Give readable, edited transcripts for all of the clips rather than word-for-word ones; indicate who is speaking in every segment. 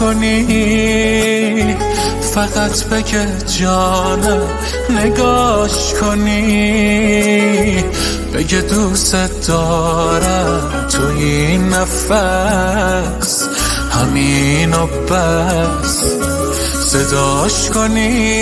Speaker 1: کنی، فقط بگه جانم نگاش کنی، بگه دوست دارم تو این نفس، همین و بس. صداش کنی،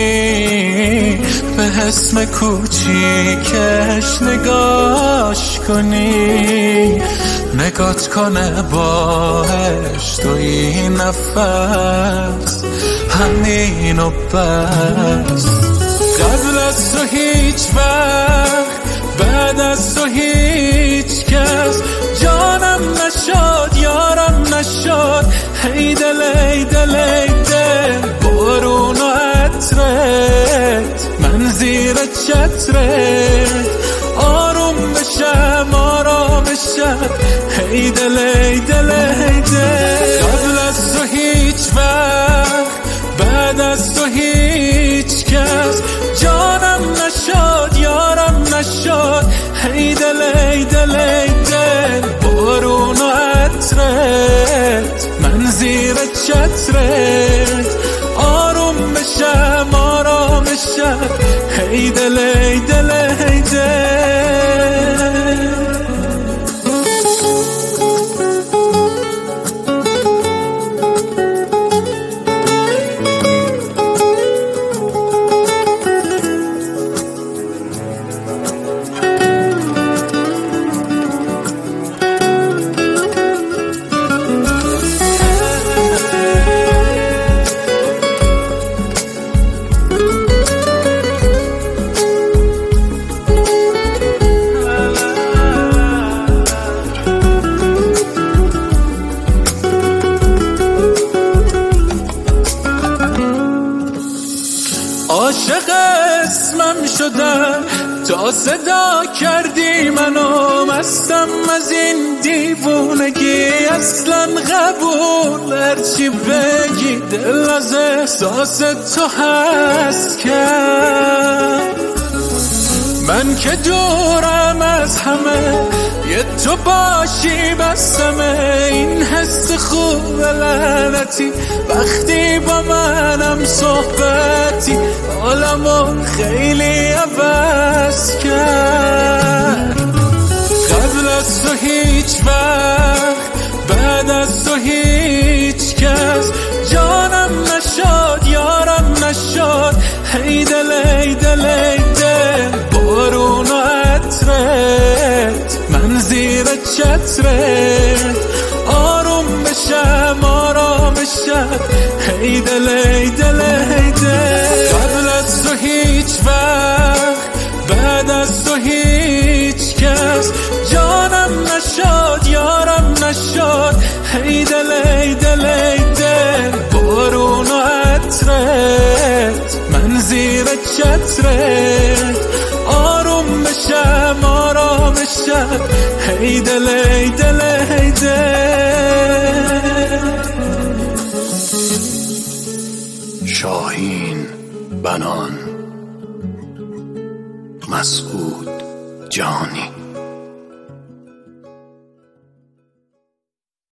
Speaker 1: به اسم کوچیکش نگاش کنی، نگات کنه باش تو این نفس، همین و بس. قبل از تو هیچ وقت، بعد از تو هیچ کس جانم نشد، یارم نشد. هی دل ای دل ای دل، بارون و عطرت، من زیر چترت آروم بشم آرام بشم. هی دل ای دل ای دل. قبل از تو هیچ وقت، بعد از تو هیچ کس جانم نشد، یارم نشد. هی دل ای دل ای دل، بارون و عطرت، من زیر چترت آروم بشم آرام بشم. هی دل ای دل ای دل. عاشق اسمم شدم تا صدا کردی منو، مستم از این دیوونگی اصلا قبول. هرچی بگی دل از احساس تو هست کرد، من که دورم از همه یه تو باشی بسمه. این حس خوب لعنتی وقتی با منم صحبتی، حالمو خیلی عوض کرد. قبل از تو هیچ وقت، بعد از تو هیچ کس جانم نشد، یارم نشد. هی دل ای دل ای دل، بارون و عطرت، من زیر چترت آروم بشم آرام بشم. هی دل ای دل ای دل. قبل از تو هیچ وقت، بعد از تو هیچ کس جانم نشد، یارم نشد. هی دل ای دل ای دل، بارون و عطرت، من زیر چترت آروم بشم آرام بشم. هی دل ای دل ای دل.
Speaker 2: شاهین بنان، مسعود جانی.